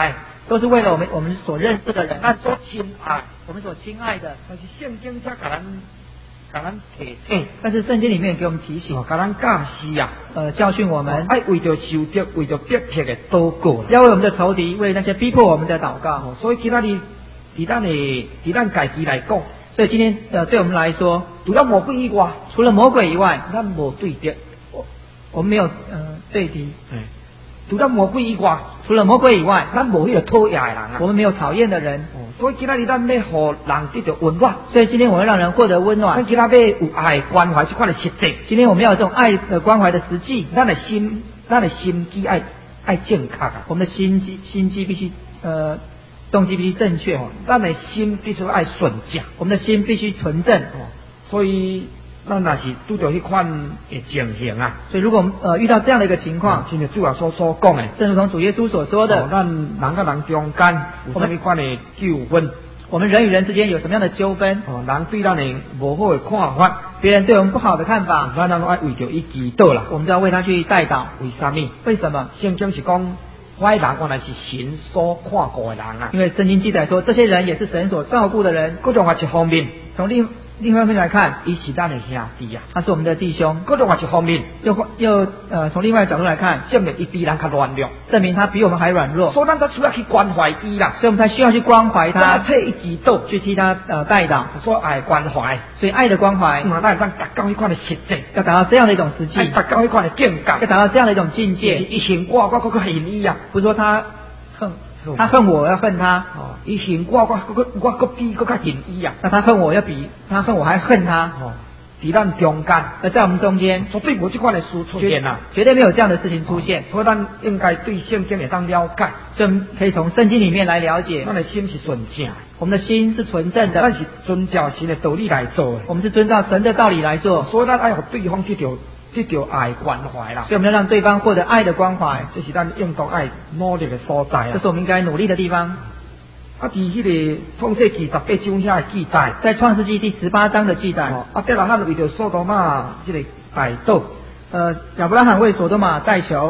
都是为了我们我们所认识的人， 咱所亲爱， 我们所亲爱的。 但是圣经才甲咱甲咱提醒， 但是圣经里面给我们提醒， 甲咱教示啊， 呃，教训我们， 爱为着受敌，为着逼迫的祷告， 要为我们的仇敌，为那些逼迫我们的祷告。 所以今仔日，伫咱的，伫咱家己来讲， 所以今天呃，对我们来说， 除了魔鬼以外， 除了魔鬼以外， 咱无对敌， 我我们没有呃对敌。 嗯，除了魔鬼以外， 除了魔鬼以外， 咱无迄个讨厌的人啊， 我们没有讨厌的人。 哦，所以今仔日咱要互人得到温暖， 所以今天我们让人获得温暖。 咱今仔要有爱关怀这款的实际。 今天我们要有这种爱的关怀的实际。 咱的心，咱的心机爱爱正确啊， 我们的心机心机必须呃动机必须正确， 哦，咱的心必须爱纯正， 我们的心必须纯正。 哦，所以咱若是拄到迄款的情形啊， 所以如果我们呃遇到这样的一个情况， 正如主耶稣所讲的， 正如同主耶稣所说的， 哦，咱人甲人中间有啥物款的纠纷， 我们人与人之间有什么样的纠纷？ 哦，人对咱的无好的看法， 别人对我们不好的看法， 咱咱爱为着伊祈祷啦， 我们就要为他去代祷。 为什么？ 为什么？ 圣经是讲，坏人原来是神所看顾的人啊。 因为圣经记载说，这些人也是神所照顾的人。 各种话一方面， 从另另外一方面来看， 伊是咱的兄弟啊， 他是我们的弟兄。 各种话一方面， 又又呃从另外一个角度来看， 证明伊比咱较软弱， 证明他比我们还软弱， 所以咱才需要去关怀伊啦， 所以我们才需要去关怀他， 替伊祈祷， 去替他呃代祷。 所以爱关怀， 所以爱的关怀， 嘛，咱咱达到迄款的实际， 要达到这样的一种实际， 达到迄款的境界， 要达到这样的一种境界。 伊嫌我，我我我恨伊啊， 不是说他恨他恨我，要恨他。 哦，伊嫌我，我我我我比我较恨伊啊。 那他恨我，要比他恨我还恨他。 哦，伫咱中间， 而在我们中间， 绝对无这款的事出现啦， 绝对没有这样的事情出现。 所以咱应该对圣经会当了解， 所以我们可以从圣经里面来了解。 咱的心是纯正， 我们的心是纯正的， 咱是遵照神的道理来做的。 我们是遵照神的道理来做， 所以咱爱互对方这条这条爱关怀啦。 所以我们要让对方获得爱的关怀， 这是咱应当爱努力的所在啊。 这是我们应该努力的地方。 啊，伫迄个创世纪十八章遐的记载， 在创世纪第十八章的记载， 哦，啊，亚伯拉罕为着索多玛这个代祷， 呃，亚伯拉罕为索多玛代求，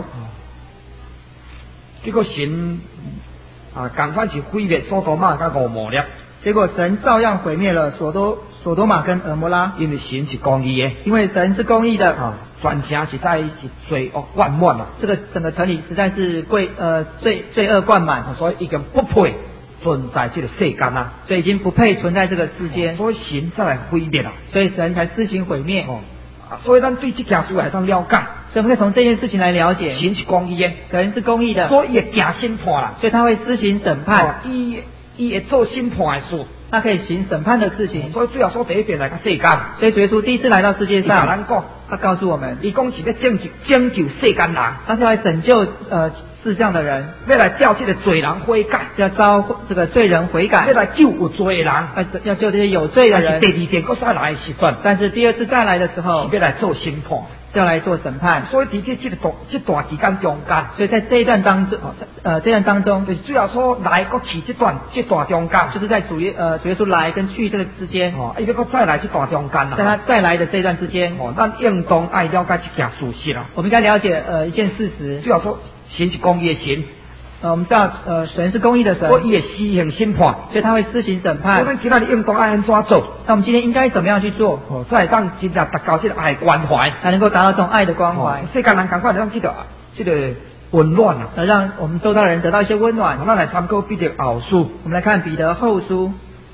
结果神啊，赶快是毁灭索多玛甲俄摩拉， 结果神照样毁灭了索多索多玛跟俄摩拉， 因为神是公义的， 因为神是公义的啊，全城实在是罪恶灌满啊， 这个整个城里实在是罪呃罪罪恶灌满， 所以已经不配存在这个世间啊， 所以已经不配存在这个世间， 所以神才来毁灭啊， 所以神才施行毁灭。 哦，所以咱对这件事来当了解， 所以我们可以从这件事情来了解， 神是公义的， 神是公义的， 所以伊会行审判啦， 所以他会施行审判， 伊伊会做审判的事， 他可以行审判的事情。 所以最后说第一遍来到世间， 所以主耶稣第一次来到世界上， 咱讲， 他告诉我们， 伊讲是要拯救拯救世间人， 他是来拯救呃世上的人， 要来叫这个罪人悔改， 要招这个罪人悔改， 要来救有罪的人， 要救这些有罪的人。 第二遍搁再来的时阵， 但是第二次再来的时候， 是要来做审判， 是要来做审判。 所以伫这这个段这段期间中间， 所以在这一段当中，呃，这段当中， 就是最后说来搁去这段这段中间， 就是在主耶呃主耶稣来跟去这个之间， 哦，伊要搁再来这段中间啦， 在他再来的这段之间， 哦，咱应当爱了解这件事实啦。 我们应该了解呃一件事实， 最后说神是公义的神。 呃，我们知道，呃，神是公义的神， 所以伊会施行审判， 所以他会施行审判。 所以咱今仔日应当爱安怎做？ 那我们今天应该怎么样去做？ 哦，才会当真正达到这个爱关怀， 才能够达到这种爱的关怀。 哦、世间人赶快让这个这个温暖啊， 呃，让我们周遭人得到一些温暖。 我们来参考彼得后书， 我们来看彼得后书。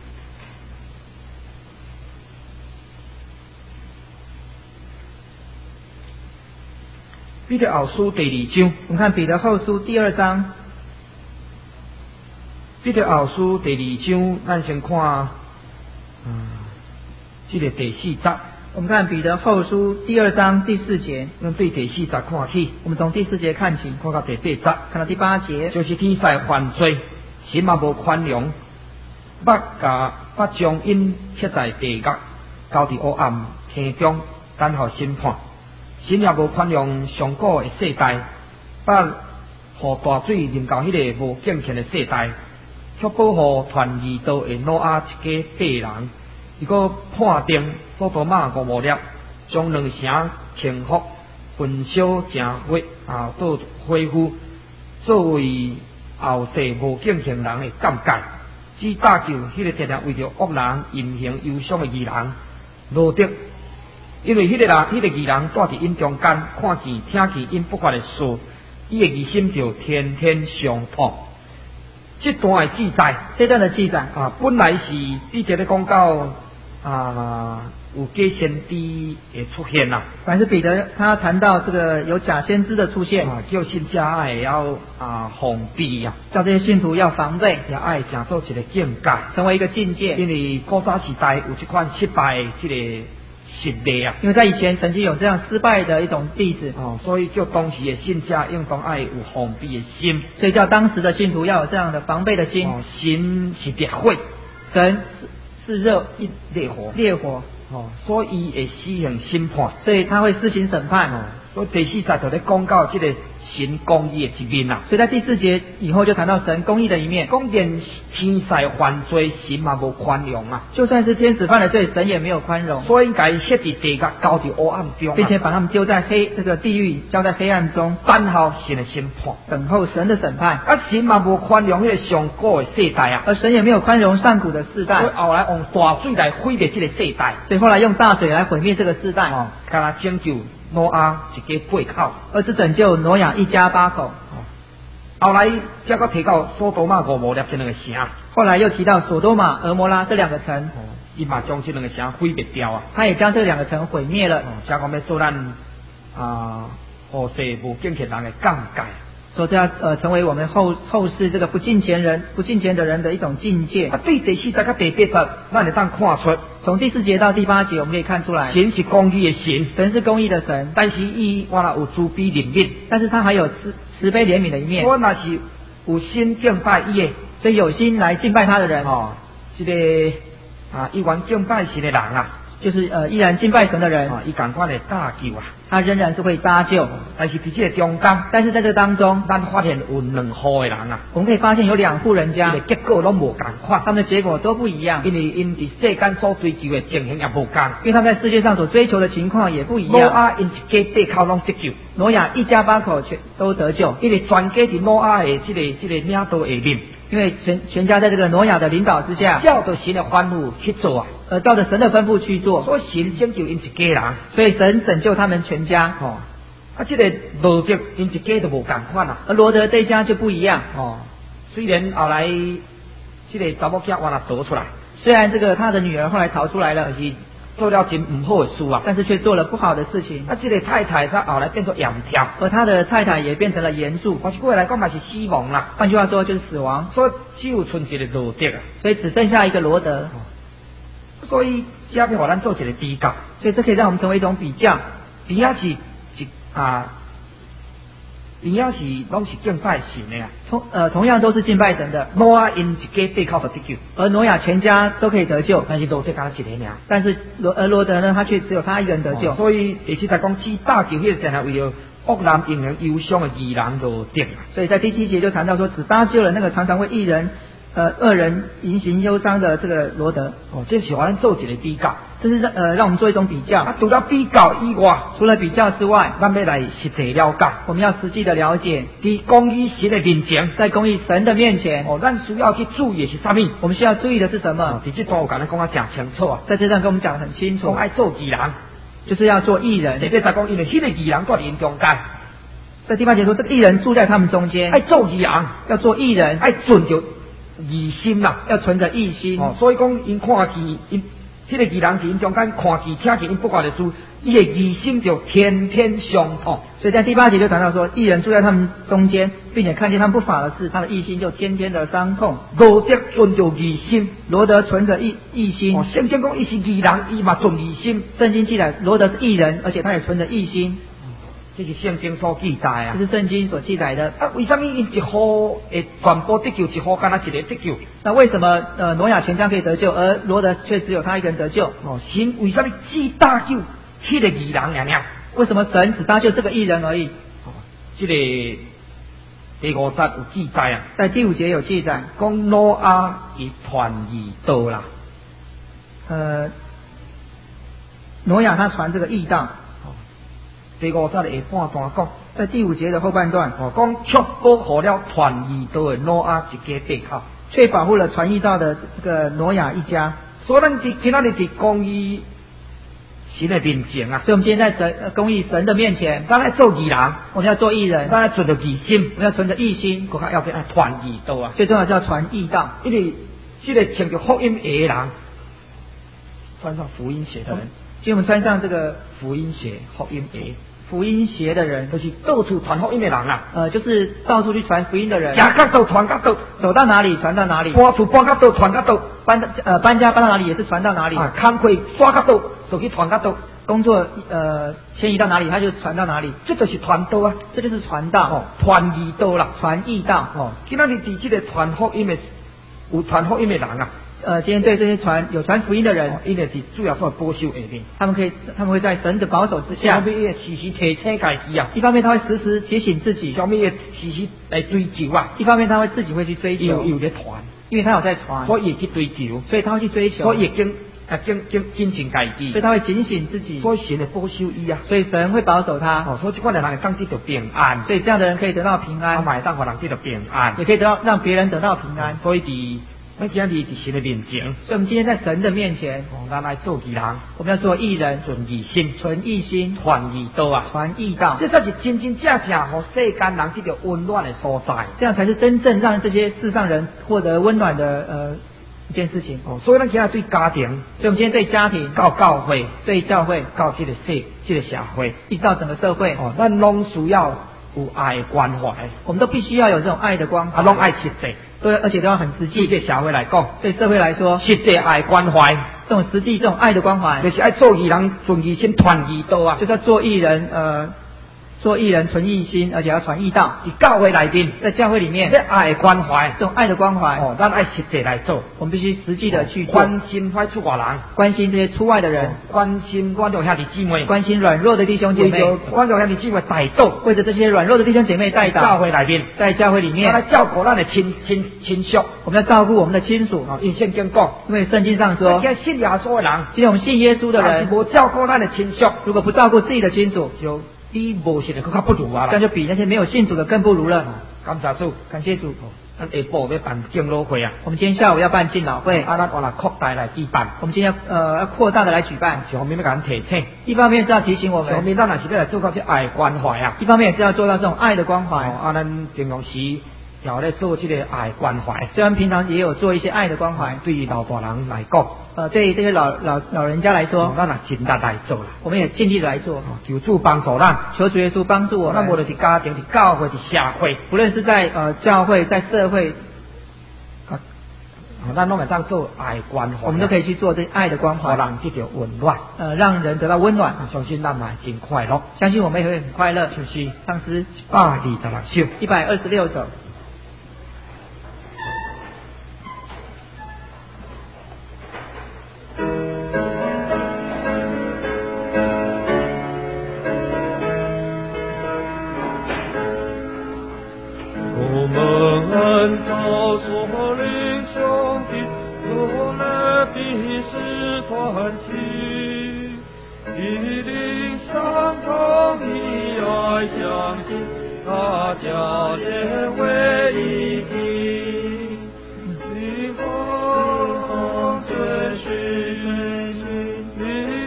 彼得后书第二章， 我们看彼得后书第二章。 彼得后书第二章，咱先看，嗯，这个第四节。 我们看彼得后书第二章第四节。 咱对第四节看起， 我们从第四节看起， 看到第八节， 看到第八节， 就是天使犯罪，神嘛无宽容，捌甲捌将因刻在地狱，交伫黑暗天中，等候审判。神也无宽容上古的世代，捌互大水淋到迄个无敬虔的世代，却保护传义道的挪亚一家八人。伊个判定索多玛俄摩拉，将两城倾覆，焚烧成火啊，倒恢复作为后世无敬虔人的感慨，只搭救迄个常常为着恶人淫行忧伤的义人罗德，因为迄个人，迄、那个义人住伫因中间，看见听见因不法的事，伊的疑心就天天伤痛。这段的记载， 这段的记载啊，本来是彼得咧讲到啊，有假先知的出现啦。 反正彼得他谈到这个有假先知的出现， 啊，叫信者爱要啊防备啊， 叫这些信徒要防备， 也爱成做一个境界， 成为一个境界。 因为古早时代有这款失败的这个实例啊。 因为在以前曾经有这样失败的一种例子， 哦，所以叫当时的信者应当爱有防备的心， 所以叫当时的信徒要有这样的防备的心。 哦，神是烈火， 神是是热一烈火， 烈火。 哦，所以会施行审判， 所以他会施行审判。 哦，所以第四节就咧讲到这个神公义的一面啦。 所以在第四节以后就谈到神公义的一面。 讲连天使犯罪，神嘛无宽容啊。 就算是天使犯了罪，神也没有宽容。 所以该设置地狱交伫黑暗中， 并且把他们丢在黑这个地狱，交在黑暗中， 等候神的审判， 等候神的审判。 啊，神嘛无宽容迄个上古的世代啊， 而神也没有宽容上古的世代。 所以后来用大水来毁灭这个世代。 所以后来用大水来毁灭这个世代。 哦，甲他拯救挪亚一家八口， 而是拯救挪亚一家八口。 哦，后来才个提到索多玛俄摩拉这两个城， 后来又提到索多玛、俄摩拉这两个城， 哦，伊嘛将这两个城毁灭掉啊。 他也将这两个城毁灭了。 哦，才讲要做咱啊后世无敬虔人的降戒。 说这要呃成为我们后后世这个不敬虔人、不敬虔的人的一种境界。 啊，对第四节甲第八节，咱会当看出， 从第四节到第八节，我们可以看出来， 神是公义的神， 神是公义的神， 但是伊我若有慈悲怜悯， 但是他还有慈慈悲怜悯的一面。 我若是有心敬拜伊的， 所以有心来敬拜他的人， 哦，这个啊，依然敬拜神的人啊， 就是呃依然敬拜神的人， 啊，伊赶快来搭救啊。 他仍然是会搭救， 但是伫这个中间， 但是在这当中， 咱发现有两户的人啊， 我们可以发现有两户人家， 结果拢无共款， 他们的结果都不一样， 因为因伫世间所追求的情形也无共， 因为他们在世界上所追求的情况也不一样。 挪亚因一家八口拢得救， 挪亚一家八口全都得救， 因为全家伫挪亚的这个这个领导下面， 因为全全家在这个挪亚的领导之下， 照着神的吩咐去做啊， 呃，照着神的吩咐去做， 所以神拯救因一家人， 所以神拯救他们全家。 哦，啊，这个罗德因一家都无共款啊， 而罗德这一家就不一样。 哦，虽然后来这个查某囝换了逃出来， 虽然这个他的女儿后来逃出来了， 但是做了真唔好的事啊， 但是却做了不好的事情。 啊，这个太太她后来变作盐条， 而他的太太也变成了盐柱， 或是过来讲嘛是死亡啦。 换句话说就是死亡， 所以只有剩一个罗德啊， 所以只剩下一个罗德。 哦，所以这要互咱做一个比较， 所以这可以让我们成为一种比较。 边仔是一啊，边仔是拢是敬拜神的啊， 同呃同样都是敬拜神的。 挪亚因一家八口就得救， 而挪亚全家都可以得救， 但是罗德敢一个尔， 但是罗而罗德呢，他却只有他一个人得救。 哦，所以第七节讲只搭救迄个正系为了恶人引人忧伤的义人罗德。 所以在第七节就谈到说，只搭救了那个常常为义人呃恶人淫行忧伤的这个罗德。 哦，这是咱做一个比较， 这是呃让我们做一种比较。 啊，除了比较以外， 除了比较之外， 咱要来实际了解， 我们要实际的了解， 在公义神的面前， 在公义神的面前， 哦，咱需要去注意的是什么？ 我们需要注意的是什么？ 哦，在这段我刚才讲啊，讲清楚啊， 在这段跟我们讲得很清楚， 讲爱做义人， 就是要做义人。 第八节讲，因为迄个义人住伫因中间。 在第八节说，这个义人住在他们中间， 爱做义人， 要做义人， 爱存着义心啦， 要存着义心。 哦，所以讲因看见因迄个义人伫因中间看见听见因不法的事，伊的义心就天天伤痛。 所以在第八节就谈到说，义人住在他们中间，并且看见他们不法的事，他的义心就天天的伤痛。 罗德存着义心， 罗德存着义义心。 哦，圣经讲伊是义人，伊嘛存义心。 圣经记载罗德是义人，而且他也存着义心。 这是圣经所记载啊， 这是圣经所记载的。 啊，为什么因一户会全部得救，一户干那一个得救？ 那为什么呃挪亚全家可以得救，而罗德却只有他一个人得救？ 哦，神为什么只搭救迄个义人尔尔？ 为什么神只搭救这个义人而已？ 哦，这个第五节有记载啊， 在第五节有记载， 讲挪亚伊传义道啦。 呃，挪亚他传这个义道。 第五节的下半段讲， 在第五节的后半段， 哦，讲确保好了传义道的挪亚一家地口， 却保护了传义道的这个挪亚一家。 所以咱伫今仔日伫公义神的面前啊， 所以我们今天在神呃公义神的面前， 咱来做义人， 我们要做义人， 咱来存着义心， 我们要存着义心， 更加要紧爱传义道啊。 最重要是要传义道， 因为这个穿着福音鞋的人，穿上福音鞋的人， 今天我们穿上这个福音鞋、福音鞋。 福音鞋的人， 就是到处传福音的人啊， 呃，就是到处去传福音的人， 行到倒传到倒， 走到哪里传到哪里， 搬厝搬到倒传到倒， 搬到呃搬家搬到哪里也是传到哪里， 啊，工课刷到倒就去传到倒， 工作呃迁移到哪里他就传到哪里， 这就是传道啊， 这就是传道， 哦，传义道啦， 传义道， 哦，今仔日伫这个传福音的有传福音的人啊。 呃，今天对这些传有传福音的人， 因为是主要是保守下面， 他们可以，他们会在神的保守之下。 小妹也时时提醒家己啊， 一方面他会时时提醒自己， 小妹也时时来追求啊， 一方面他会自己会去追求， 有有在传， 因为他有在传， 所以也去追求， 所以他会去追求， 所以也警啊警警警醒家己， 所以他会警醒自己， 所以神的保守伊啊， 所以神会保守他， 哦，所以这款的人会当得到平安， 所以这样的人可以得到平安， 他买当互人得到平安， 也可以得到让别人得到平安， 所以伫。咱今日伫神的面前， 所以我们今天在神的面前， 哦，咱来做义人， 我们要做义人， 存义心， 存义心， 传义道啊， 传义道， 这才是真真正正互世间人得到温暖的所在， 这样才是真正让这些世上人获得温暖的呃一件事情。 哦，所以咱今日对家庭， 所以我们今天对家庭、 到教会、 对教会、 到这个社、这个社会， 一直到整个社会， 哦，咱拢需要有爱的关怀， 我们都必须要有这种爱的光， 啊，拢爱实际。 对，而且都要很实际。 对社会来讲， 对社会来说， 实际爱关怀， 这种实际、这种爱的关怀， 就是爱做义人、存义心、传义道啊， 就是要做义人，呃，做义人、存义心，而且要传义道。 在教会内面， 在教会里面， 这爱关怀， 这种爱的关怀， 哦，咱爱实际来做， 我们必须实际的去做， 关心坏出外人， 关心这些出外的人， 关心阮众兄弟姊妹， 关心软弱的弟兄姐妹， 阮众兄弟姊妹带到， 为着这些软弱的弟兄姐妹带到教会内面， 在教会里面， 来照顾咱的亲亲亲属， 我们要照顾我们的亲属。 哦，因圣经讲， 因为圣经上说， 今信耶稣的人， 今天我们信耶稣的人， 无照顾咱的亲属， 如果不照顾自己的亲属， 就比无信的更加不如啊！ 这样就比那些没有信主的更不如了。 感谢主， 感谢主。 咱下晡要办敬老会啊！ 我们今天下午要办敬老会， 啊，咱往来扩大来举办。 我们今天要呃要扩大的来举办。 一方面要给咱提醒， 一方面是要提醒我们， 一方面咱也是要来做到这爱关怀啊。 一方面也是要做到这种爱的关怀。 哦，啊，咱平常时也来做这个爱关怀。 虽然平常也有做一些爱的关怀， 对于老大人来讲， 呃，对于这些老老老人家来说， 咱也尽力来做啦。 我们也尽力来做， 求主帮助咱， 求主耶稣帮助我们。 咱无论是家庭、是教会、是社会， 不论是在呃教会、在社会。 啊，咱拢会当做爱关怀， 我们都可以去做这爱的关怀， 让人得到温暖， 呃，让人得到温暖。 相信咱嘛真快乐， 相信我们也会很快乐。 就是唱诗一百二十六首， 一百二十六首。 我们早所领兄弟，做了彼此团契，一定相同，一爱相信，大家连为一体，灵魂追寻，灵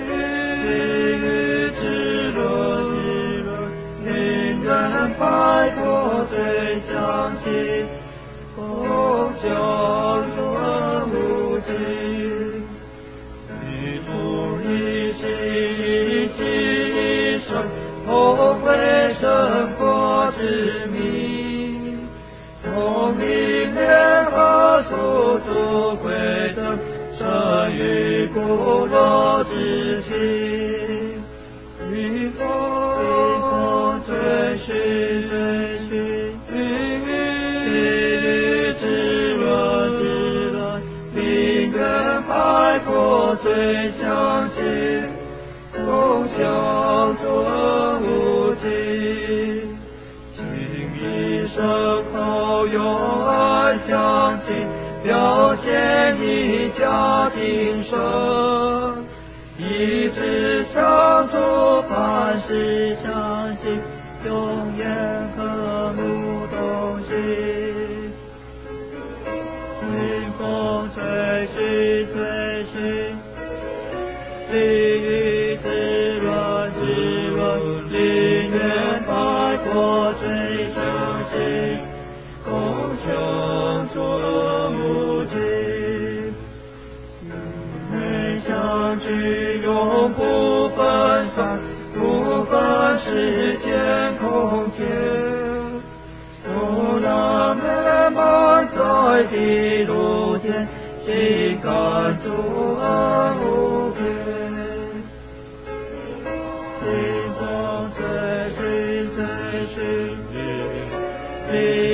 与之乐之乐，令人摆脱最相信，共享存无尽，与主一心一心一生，同为神国之民，同明联合属主归正，生于古老之情，灵魂追寻追寻，灵与之乐之乐，令人摆脱最相信，共享存无尽，情一生靠用爱相亲，表现一家庭生，一直相处凡事相心愿百国最相信，共享作无尽。内相聚永不分散，不分时间空间。有那美满在地露天，心感主恩无边。心中追寻追寻你，